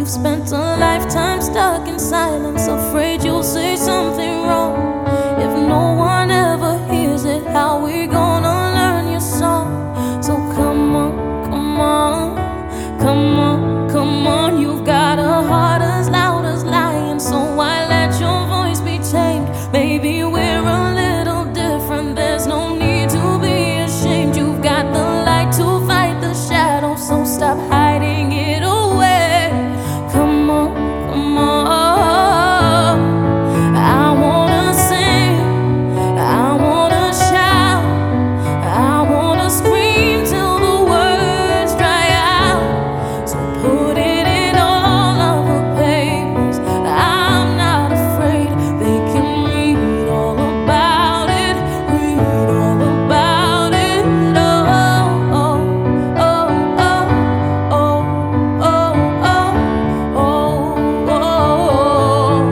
You've spent a lifetime stuck in silence, afraid you'll say something wrong. If no one ever hears it, how we gonna learn your song? So come on, come on, come on, come on. You've got a heart as loud as lion, so why let your voice be tamed? Maybe we're a little different, there's no need to be ashamed. You've got the light to fight the shadow, so stop hiding it away. Come on, come on. I wanna sing, I wanna shout, I wanna scream till the words dry out. So put it in all of the papers, I'm not afraid. They can read all about it, read all about it. Oh, oh, oh, oh, oh, oh, oh, oh, oh.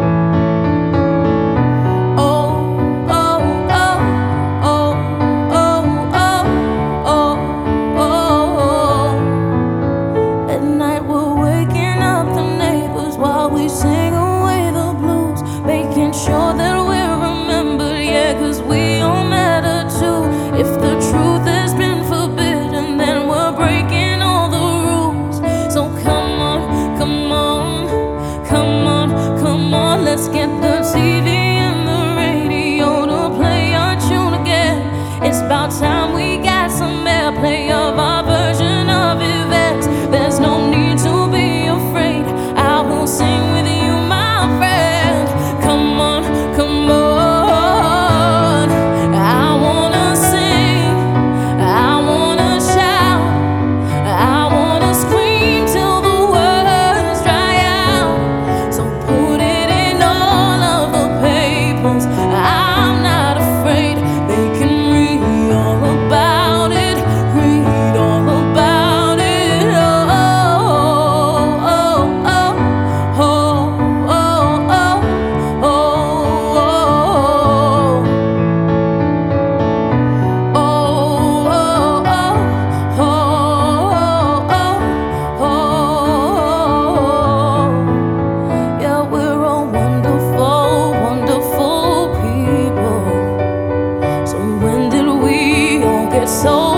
At night we're waking up the neighbors while we sing away the blues, making sure that we're remembered, yeah, 'cause we all matter too. If the truth has been forbidden, then we're breaking all the rules. So come on, come on, come on, come on, let's get the TV and the radio to play our tune again. It's about time we got some airplay of our version of events. There's no need to be afraid, I will sing with you, my friend. Come on, come on. I wanna sing, I wanna shout, I wanna scream till the words dry out. So put it in all of the papers, I'm not afraid. They can read all about it, read all about it. Oh, oh, oh, oh, oh, oh, oh, yeah, we're all wonderful, wonderful people. So when did we all get so